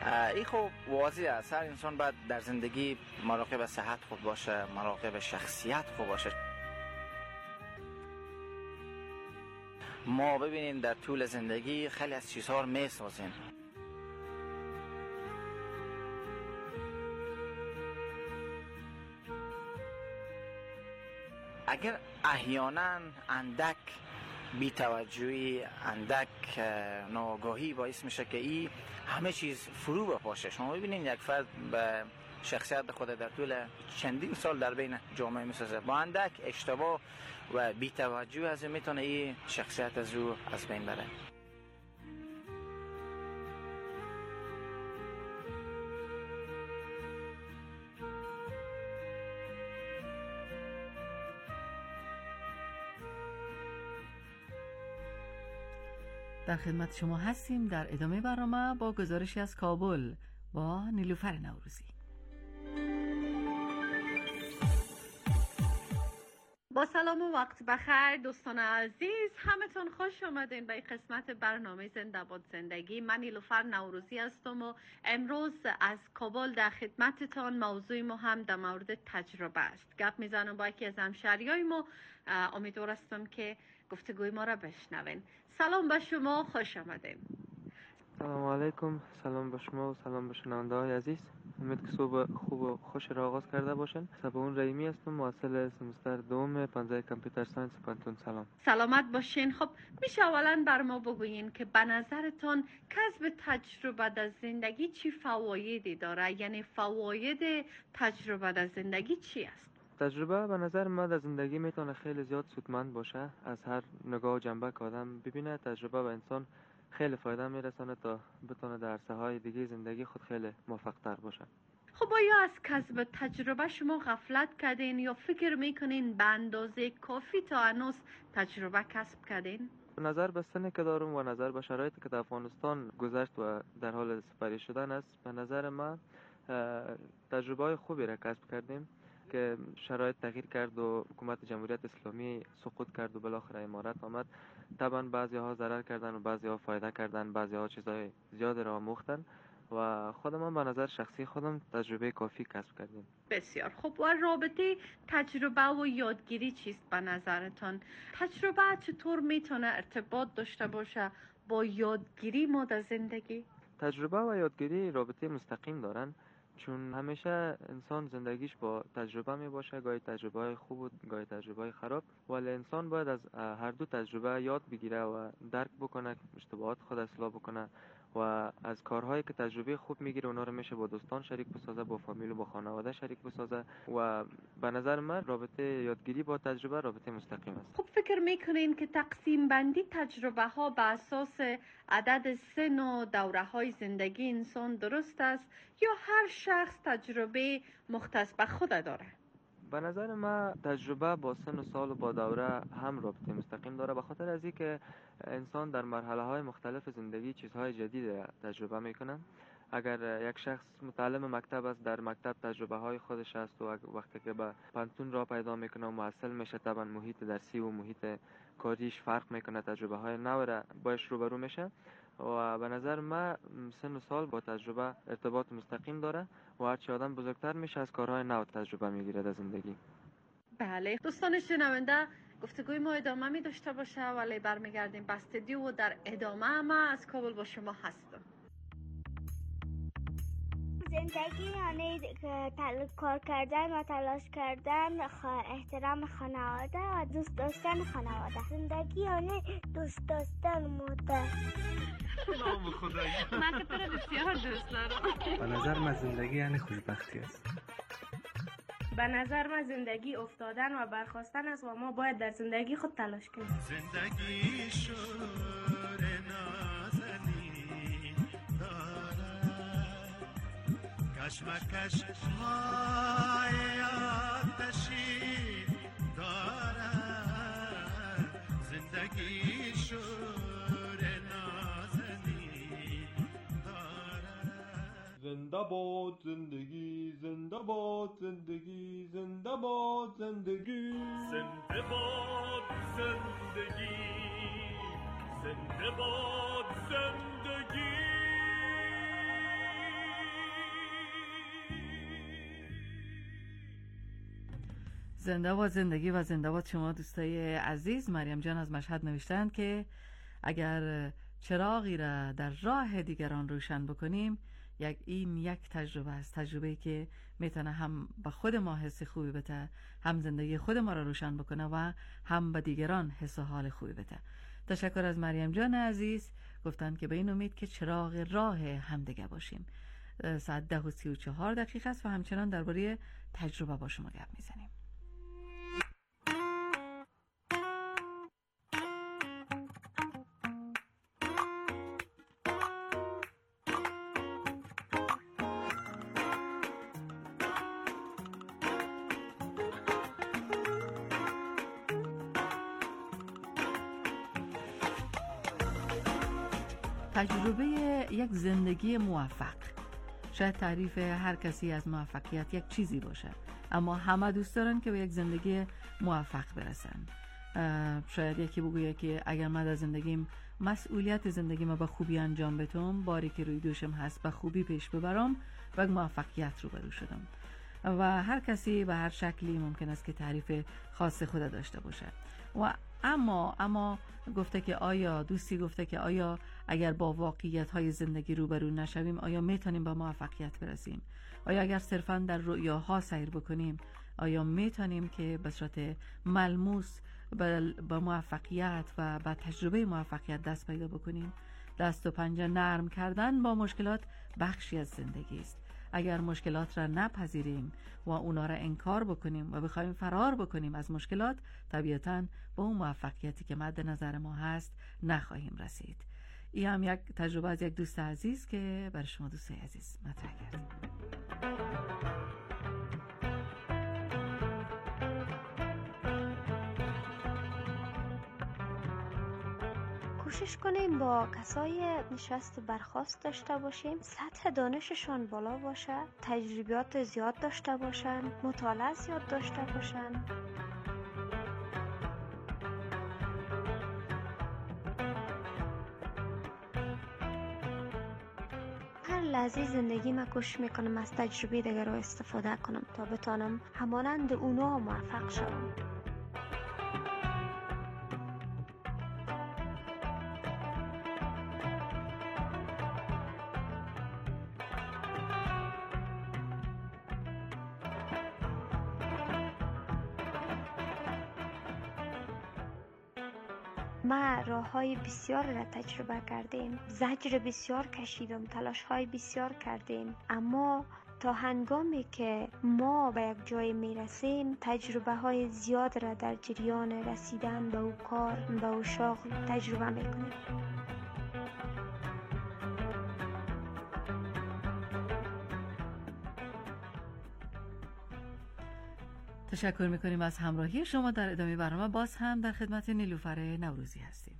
S21: این خب واضح است، هر انسان باید در زندگی مراقب صحت خود باشه، مراقب شخصیت خود باشه. ما ببینیم در طول زندگی خیلی از چیزها رو میسازیم. اگر احیانا اندک بی‌توجهی، اندک ناآگاهی باعث میشه که این همه چیز فرو بپاشه. شما ببینید یک فرد به شخصیت خود در طول چندین سال در بین جامعه میسازه، با اندک اشتباه و بی‌توجهی از میتونه این شخصیت از او از بین بره.
S20: در خدمت شما هستیم در ادامه برنامه با گزارشی از کابل با نیلوفر نوروزی. با سلام و وقت بخیر دوستان عزیز، همتون خوش آمدین به این قسمت برنامه زنده باد زندگی. من نیلوفر نوروزی هستم و امروز از کابل در خدمتتان موضوع ما هم در مورد تجربه است. گپ میزنم با یکی از همشهریای ما، امیدوار هستم که گفتگوی ما را بشنوین. سلام به شما، خوش آمدین.
S22: سلام علیکم، سلام به شما و سلام به شنونده های عزیز. امید که صبح خوب و خوش را آغاز کرده باشن. صبون رحیمی هستم، محصل سمستر دوم پنجه کامپیوتر ساینس پانتون.
S20: سلامت باشین. خب میشه اولا بر ما بگوین که به نظرتان کسب تجربه در زندگی چی فوایدی داره؟ یعنی فواید تجربه در زندگی چی است؟
S22: تجربه به نظر من در زندگی میتونه خیلی زیاد سودمند باشه. از هر نگاه و جنبه که آدم ببینه، تجربه به انسان خیلی فایده میرسونه تا بتونه در عرصه های دیگه زندگی خود خیلی موفق تر باشه.
S20: خب آیا از کسب تجربه شما غفلت کردین یا فکر میکنین به اندازه کافی تا هنوز تجربه کسب کردین؟
S22: نظر به سنی که دارم و نظر به شرایطی که در افغانستان گذشت و در حال سپری شدن است، به نظر من تجربه خوبی را کسب کردیم که شرایط تغییر کرد و حکومت جمهوریت اسلامی سقوط کرد و بالاخره امارت آمد. طبعا بعضی ها ضرر کردن و بعضی ها فایده کردن، بعضی ها چیزای زیاد را آموختن و خودم به نظر شخصی خودم تجربه کافی کسب کردیم.
S20: بسیار خوب. و رابطه تجربه و یادگیری چیست به نظرتان؟ تجربه چطور میتونه ارتباط داشته باشه با یادگیری ما در زندگی؟
S22: تجربه و یادگیری رابطه مستقیم دارن، چون همیشه انسان زندگیش با تجربه می باشه، گاهی تجربه های خوب و گاهی تجربه های خراب، ولی انسان باید از هر دو تجربه یاد بگیره و درک بکنه، اشتباهات خود اصلاح بکنه و از کارهایی که تجربه خوب میگیره اونا رو میشه با دوستان شریک بسازه، با فامیل و با خانواده شریک بسازه و به نظر من رابطه یادگیری با تجربه رابطه مستقیم است.
S20: خب فکر میکنین که تقسیم بندی تجربه ها به اساس عدد سن و دوره های زندگی انسان درست است یا هر شخص تجربه مختص به خود داره؟
S22: به نظر من تجربه با سن و سال و با دوره هم رابطه مستقیم داره، به خاطر از اینکه انسان در مرحله های مختلف زندگی چیزهای جدید تجربه میکنه. اگر یک شخص متعلم مکتب است، در مکتب تجربه های خودش است و وقتی که به پانتون را پیدا میکنه و محصل میشه، طبعا محیط درسی و محیط کاریش فرق میکنه، تجربه های نو را باش روبرو میشه و به نظر من سن و سال با تجربه ارتباط مستقیم داره و هرچی آدم بزرگتر میشه از کارهای نو تجربه میگیره در زندگی.
S20: بله دوستان شنونده، گفتگوی ما ادامه می داشته باشه ولی برمیگردیم به استودیو و در ادامه ما از کابل با شما هستم.
S23: زندگی یعنی کار کردن و تلاش کردن، احترام خانواده و دوست داشتن خانواده. زندگی یعنی دوست داشتن مادر. نام
S22: خدایی.
S23: من که تو رو بسیار دوست دارم.
S22: به نظر من زندگی یعنی خوشبختی است.
S24: به نظر من زندگی افتادن و برخاستن است و ما باید در زندگی خود تلاش کنیم.
S16: زندگی شور نازنین دارد، کشمکش های آتشی دارد. زندگی شور نازنین دارد.
S25: زنده باد زندگی، زنده باد زندگی، زنده باد زندگی،
S16: زنده باد زندگی، زنده باد زندگی.
S20: زنده باد زندگی و زنده باد شما دوستای عزیز. مریم جان از مشهد نوشتند که اگر چراغی را در راه دیگران روشن بکنیم، این یک تجربه است، تجربه‌ای که میتونه هم به خود ما حس خوبی بده، هم زندگی خود ما را روشن بکنه و هم به دیگران حس و حال خوبی بده. تشکر از مریم جان عزیز. گفتن که به این امید که چراغ راه همدیگه باشیم. ساعت 10:34 است و همچنان درباره تجربه با شما گپ میزنیم. تجربه یک زندگی موفق. شاید تعریف هر کسی از موفقیت یک چیزی باشه، اما همه دوست دارن که به یک زندگی موفق برسن. شاید یکی بگویه که اگر من در زندگیم مسئولیت زندگیم به خوبی انجام بدم، باری که روی دوشم هست به خوبی پیش ببرم، و موفقیت رو برو شدم. و هر کسی به هر شکلی ممکن است که تعریف خاص خود داشته باشه. و اما گفته که آیا اگر با واقعیت های زندگی روبرو نشویم، آیا میتونیم به موفقیت برسیم؟ آیا اگر صرفاً در رؤیاها سیر بکنیم، آیا میتونیم که به صورت ملموس به موفقیت و به تجربه موفقیت دست پیدا بکنیم؟ دست و پنجه نرم کردن با مشکلات بخشی از زندگی است. اگر مشکلات را نپذیریم و اونا را انکار بکنیم و بخوایم فرار بکنیم از مشکلات، طبیعتاً با اون موفقیتی که مد نظر ما هست نخواهیم رسید. این هم یک تجربه از یک دوست عزیز که برای شما دوستای عزیز مطرح کردیم.
S23: کوشش کنیم با کسای نشست و برخاست داشته باشیم، سطح دانششان بالا باشه، تجربیات زیاد داشته باشن، مطالعه زیاد داشته باشن. هر لحظه زندگی من کوشش میکنم از تجربه دیگر رو استفاده کنم تا بتانم همانند اونا موفق شوم. ما راه‌های بسیار را تجربه کردیم، زجر بسیار کشیدم، تلاش‌های بسیار کردیم، اما تا هنگامی که ما به یک جای میرسیم تجربه‌های زیاد را در جریان رسیدن به او کار، به او شغل تجربه میکنیم.
S20: تشکر میکنیم از همراهی شما. در ادامه برنامه باز هم در خدمت نیلوفر نوروزی هستیم.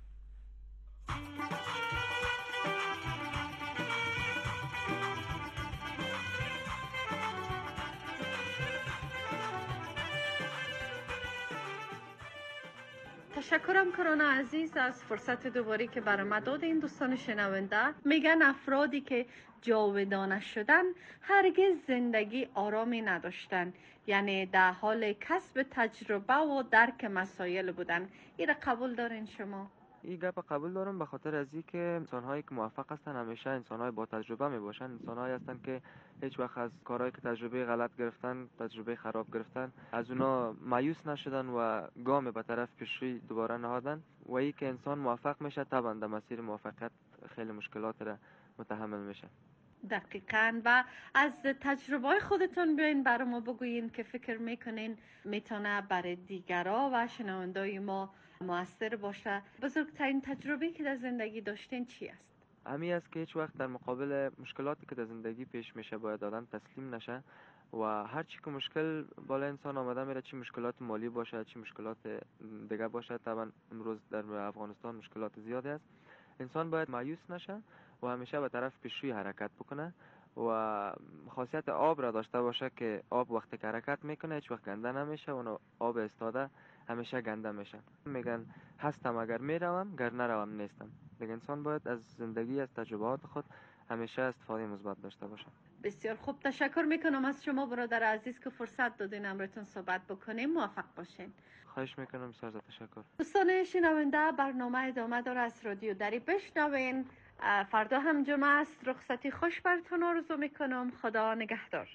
S20: تشکرم کرانه عزیز از فرصت دوباره که برای ما داد. این دوستان شنونده میگن افرادی که جاودانه شدن هرگز زندگی آرامی نداشتن، یعنی در حال کسب تجربه و درک مسائل بودن. این را قبول دارین شما؟
S22: این گپ قبول دارم، به خاطر از این که انسان‌هایی که موفق هستن همیشه انسان‌های با تجربه میباشن، انسان‌هایی هستن که هیچ وقت از کارهایی که تجربه غلط گرفتن، تجربه خراب گرفتن، از اونا مایوس نشدن و گام به طرف پیشروی دوباره نهادن. و این که انسان موفق میشه طبعا در مسیر موفقیت خیلی مشکلات را متحمل میشه.
S20: دقیقاً. و از تجربه خودتون بیاین برای ما بگوین که فکر میکنین میتونه برای دیگرها و شنوندای ما مؤثر باشه. بزرگترین تجربه که در زندگی داشتین چی است؟
S22: همین است که هیچ وقت در مقابل مشکلاتی که در زندگی پیش میشه باید آدم تسلیم نشه و هر چی که مشکل بالا انسان آمده میره، چی مشکلات مالی باشه چی مشکلات دیگه باشه. طبعا امروز در افغانستان مشکلات زیادی است. انسان باید مایوس نشه و همیشه به طرف پیشروی حرکت بکنه و خاصیت آب را داشته باشه که آب وقتی که حرکت میکنه هیچ وقت گنده نمیشه و آب استاده همیشه گنده میشه. میگن هستم اگر میروم، گر نروم نیستم. دیگه انسان باید از زندگی، از تجربات خود همیشه استفاده مثبت داشته باشن.
S20: بسیار خوب، تشکر میکنم از شما برادر عزیز که فرصت دادین امروتون صحبت بکنیم. موفق باشین.
S22: خواهش میکنم، بسیار تشکر.
S20: دوستان شنونده، برنامه ادامه داره از رادیو دری بشنوین. فردا هم جمعه است. رخصتی خوش براتون آرزو میکنم. خدا نگهدار.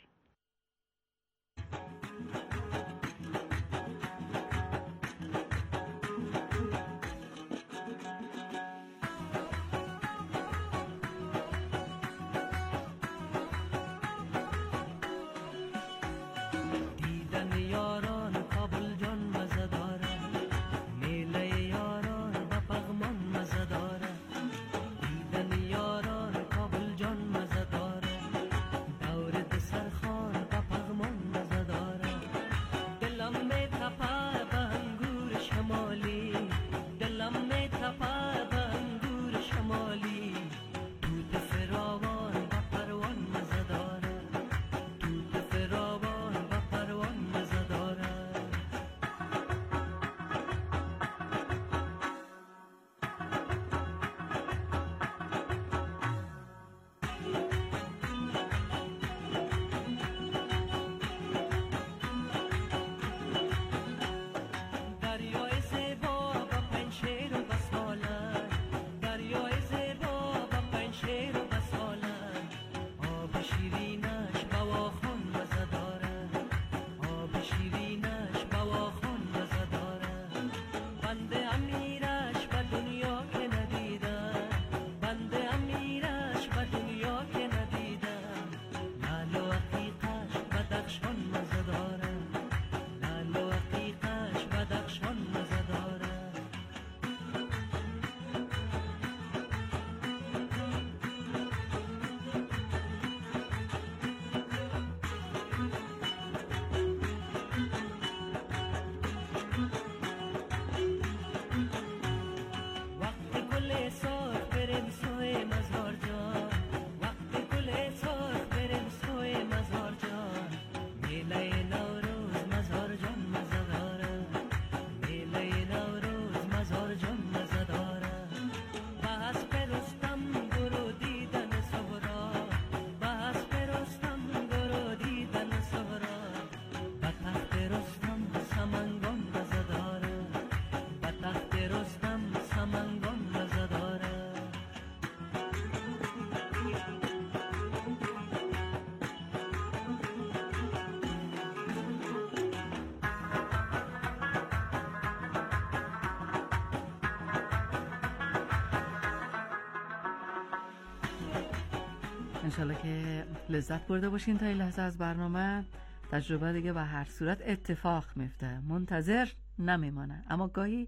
S20: انشالله که لذت برده باشین تا این لحظه از برنامه. تجربه دیگه به هر صورت اتفاق میفته، منتظر نمیمانه، اما گاهی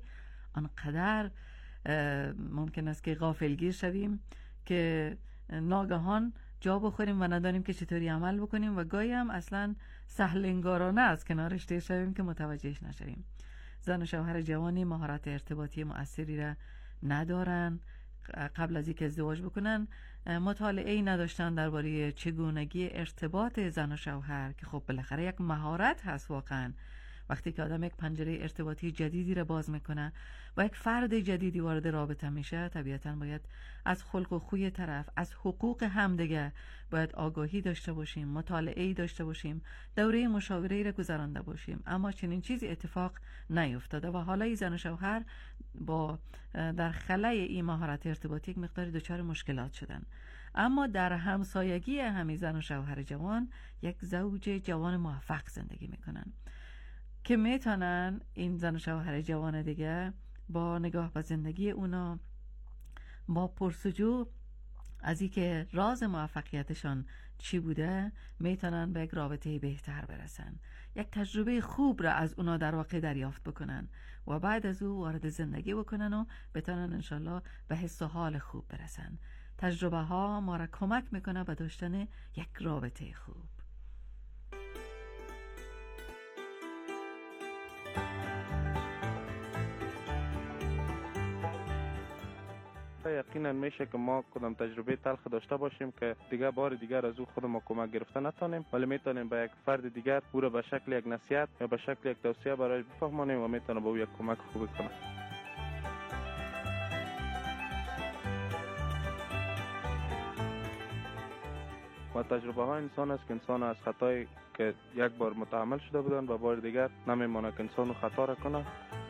S20: آنقدر ممکن است که غافلگیر شویم که ناگهان جا بخوریم و ندانیم که چطوری عمل بکنیم و گاهی هم اصلا سهلنگارانه از کنارش تیر شویم که متوجهش نشویم. زن و شوهر جوانی مهارت ارتباطی مؤثری را ندارن، قبل از اینکه ازدواج بکنن مطالعه‌ای نداشتن درباره چگونگی ارتباط زن و شوهر که خب بالاخره یک مهارت هست. واقعا وقتی که آدم یک پنجره ارتباطی جدیدی را باز میکنه و یک فرد جدیدی وارد رابطه میشه، طبیعتاً باید از خلق و خوی طرف، از حقوق همدیگه باید آگاهی داشته باشیم، مطالعه‌ای داشته باشیم، دوره مشاوره‌ای را گذرانده باشیم. اما چنین چیزی اتفاق نیفتاده و حالا این زن و شوهر با در خلای این مهارت ارتباطی یک مقداری دچار مشکلات شدن. اما در همسایگی همین زن و شوهر جوان یک زوج جوان موفق زندگی میکنن که میتونن این زن و شوهر جوان دیگه با نگاه به زندگی اونا، با پرسجو از این که راز موفقیتشان چی بوده، میتونن به یک رابطه بهتر برسن، یک تجربه خوب را از اونا در واقع دریافت بکنن و بعد از او وارد زندگی بکنن و بتونن انشالله به حس و حال خوب برسن. تجربه ها ما را کمک میکنه به داشتن یک رابطه خوب.
S1: یقینا میشه که ما کدام تجربه تلخ داشته باشیم که دیگه بار دیگر از او خود ما کمک گرفته نتونیم، ولی میتونیم به یک فرد دیگر او را به شکل یک نصیحت یا به شکل یک توصیه برای بفهمانیم و میتونه به او یک کمک خوبی کنه. و تجربه های انسان است که انسان از خطایی که یک بار متحمل شده بودن و بار دیگر نمیمونه که انسان خطا را کنه.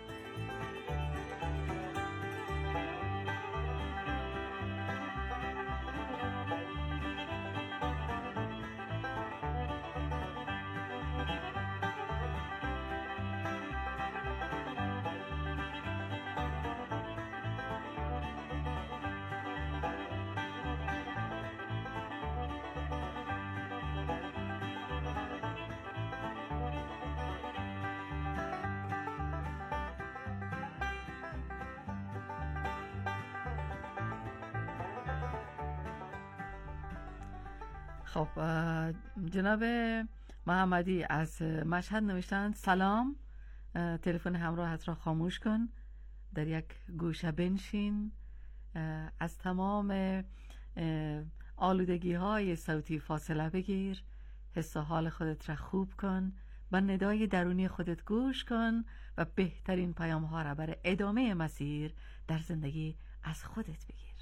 S20: خب جناب محمدی از مشهد نوشتن سلام، تلفن همراهت را خاموش کن، در یک گوشه بنشین، از تمام آلودگی های صوتی فاصله بگیر، حس و حال خودت را خوب کن، به ندای درونی خودت گوش کن و بهترین پیام ها را برای ادامه مسیر در زندگی از خودت بگیر.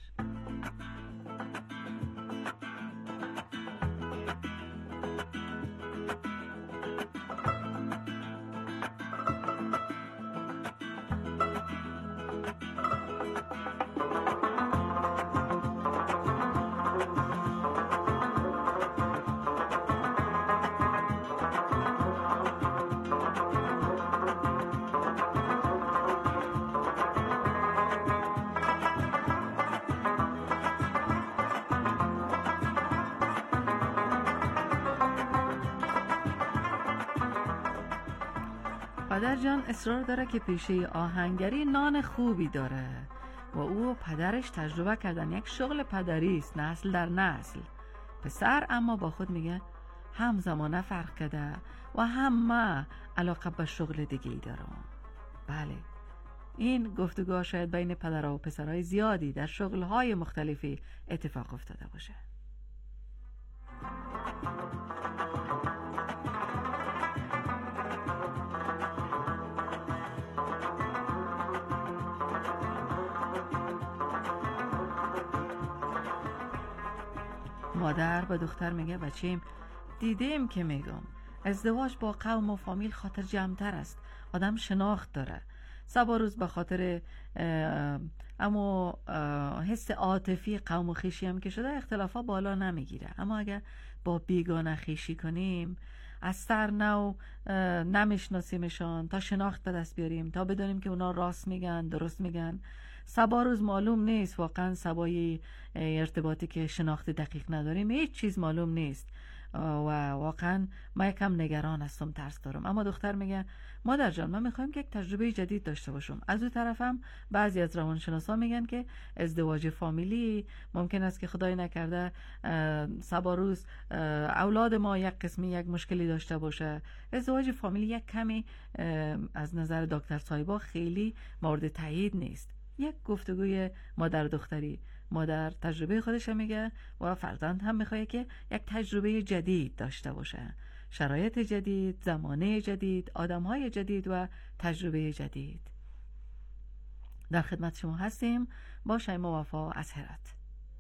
S20: پدر جان اصرار داره که پیشه آهنگری نان خوبی داره و او و پدرش تجربه کردن، یک شغل پدری است نسل در نسل. پسر اما با خود میگه هم زمانه فرق کرده و هم ما علاقه به شغل دیگه‌ای دارم. بله، این گفتگوها شاید بین پدرها و پسرهای زیادی در شغلهای مختلفی اتفاق افتاده باشه. مادر به دختر میگه بچیم دیدیم که میگم ازدواج با قوم و فامیل خاطر جمع‌تر است، آدم شناخت داره، سبا روز به خاطر اما حس عاطفی قوم و خویشی هم که شده اختلافا بالا نمیگیره. اما اگر با بیگانه خویشی کنیم، از سر نو نمیشناسیمشان تا شناخت به دست بیاریم، تا بدونیم که اونا راست میگن درست میگن، سبا روز معلوم نیست واقعا سبای ارتباطی که شناخت دقیق نداریم، هیچ چیز معلوم نیست و واقعا ما یکم نگران هستم، ترس دارم. اما دختر میگه مادر جان من میخوایم که یک تجربه جدید داشته باشم. از اون طرفم بعضی از روانشناسا میگن که ازدواج فامیلی ممکن است که خدای نکرده سبا روز اولاد ما یک قسمی یک مشکلی داشته باشه. ازدواج فامیلی یک کمی از نظر دکتر صایبا خیلی مورد تایید نیست. یک گفتگوی مادر دختری، مادر تجربه خودش میگه و فرزند هم میخواد که یک تجربه جدید داشته باشه، شرایط جدید، زمانه جدید، آدمهای جدید و تجربه جدید. در خدمت شما هستیم با شیما وفا از هرات.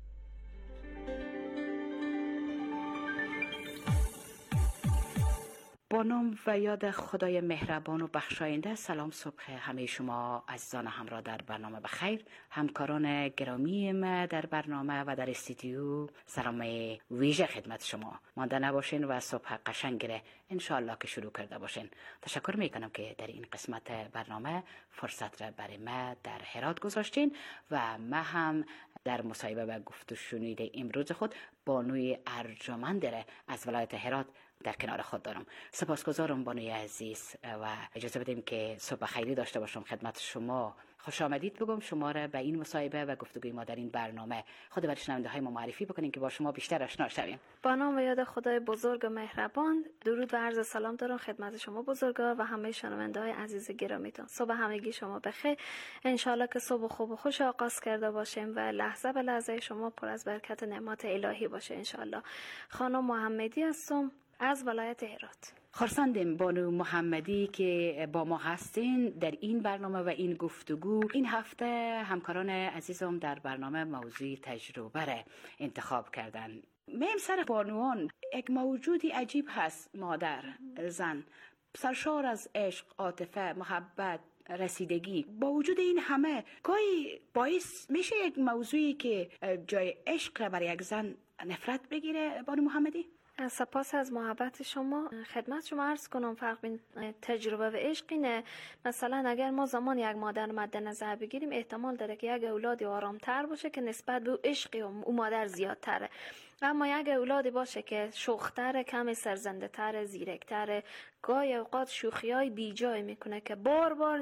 S3: با نام و یاد خدای مهربان و بخشاینده، سلام صبح همه شما عزیزان همراه در برنامه بخیر، همکاران گرامی ما در برنامه و در استودیو سلام ویژه خدمت شما. مانده نباشین و صبح قشنگ انشاءالله که شروع کرده باشین. تشکر میکنم که در این قسمت برنامه فرصت را برای ما در هرات گذاشتین و ما هم در مصاحبه و گفت و شنود امروز خود بانوی ارجمند از ولایت هرات در کنار خود دارم. سپاسگزارم بانوی عزیز و اجازه بدیم که صبح خیری داشته باشم خدمت شما. خوش آمدید بگم شما را به این مصاحبه و گفتگوی ما در این برنامه. خود برای شنونده های ما معرفی بکنین که با شما بیشتر آشنا شویم.
S19: با نام و یاد خدای بزرگ و مهربان، درود و عرض سلام دارم خدمت شما بزرگوار و همه شنونده های عزیز گرامیتون. صبح همگی شما بخیر. انشالله که صبح خوب و خوش آغاز کرده باشیم و لحظه به لحظه شما پر از برکت نعمت الهی باشه انشالله. خانم محمدی هستم از ولایت هرات.
S3: خرسندیم بانو محمدی که با ما هستین در این برنامه و این گفتگو. این هفته همکاران عزیزم در برنامه موضوع تجربه را انتخاب کردن. میم سر بانوان یک موجودی عجیب هست، مادر زن سرشار از عشق، عاطفه، محبت، رسیدگی. با وجود این همه گاهی باعث میشه یک موضوعی که جای عشق را برای یک زن نفرت بگیره. بانو محمدی،
S4: سپاس از محبت شما. خدمت شما عرض کنم فرق بین تجربه و عشق اینه. مثلا اگر ما زمان یک مادر مد نظر بگیریم، احتمال داره که یک اولادی آرامتر باشه که نسبت به عشق او مادر زیادتره. اما یک اولادی باشه که شوختره، کمی سرزنده تره، زیرکتره، گاهی اوقات شوخی های بی جای میکنه که بار بار